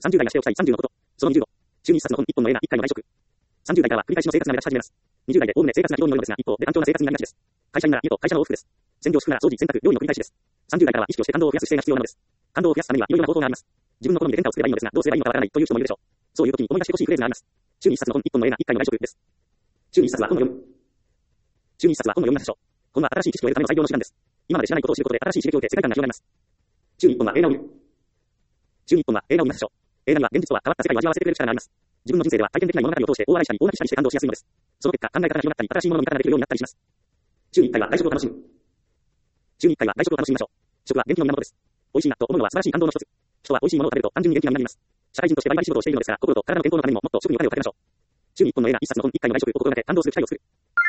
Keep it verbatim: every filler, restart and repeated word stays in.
さんじゅう代がしておきたいさんじゅうのこと。そのにじゅうご。週にいっ冊の本いっぽんの絵がいっかいの外食。さんじゅう代からは繰り返しの生活が目立ち始めます。にじゅう代でおおむね生活が非常に良いのですが、一方で単調な生活になりがちです。会社員なら家と会社の往復です。専業主婦なら掃除、洗濯、料理の繰り返しです。さんじゅう代からは意識をして感動を増やす姿勢が必要なのです。感動を増やすためにはいろいろな方法があります。自分の好みで変化を作ればいいのですが、どうすればいいのかわからないという人もいるでしょう。そういう時に思い出してほしいフレーズがあります。週にいっ冊の本いっぽんの絵がいっかいの外食です。週にいっ冊は本を読む。週にいっ冊は本を読みましょう。本は新しい知識を得るための最良の手段です。今まで知らないことを知ることで新しい刺激を受け世界観が広がります。週にいっぽんは映画を見る。週にいっぽんは映画を見ましょう。映画には現実とは変わった世界を味わわせてくれる力があります。自分の人生では体験できない物語を通して大笑いしたり大泣きしたりして感動しやすいのです。その結果、考え方が広がったり、新しいものの見方ができるようになったりします。週にいっかいは外食を楽しむ。週にいっかいは外食を楽しみましょう。食は元気の源です。美味しいなと思うのは素晴らしい感動の一つ。人は美味しいものを食べると単純に元気がになります。社会人としてバリバリ仕事をしているのですから、心と体の健康のためにももっと食にお金をかけましょう。週にいっぽんの映画いっ冊の本いっかいの外食を心がけ感動する機会を作る。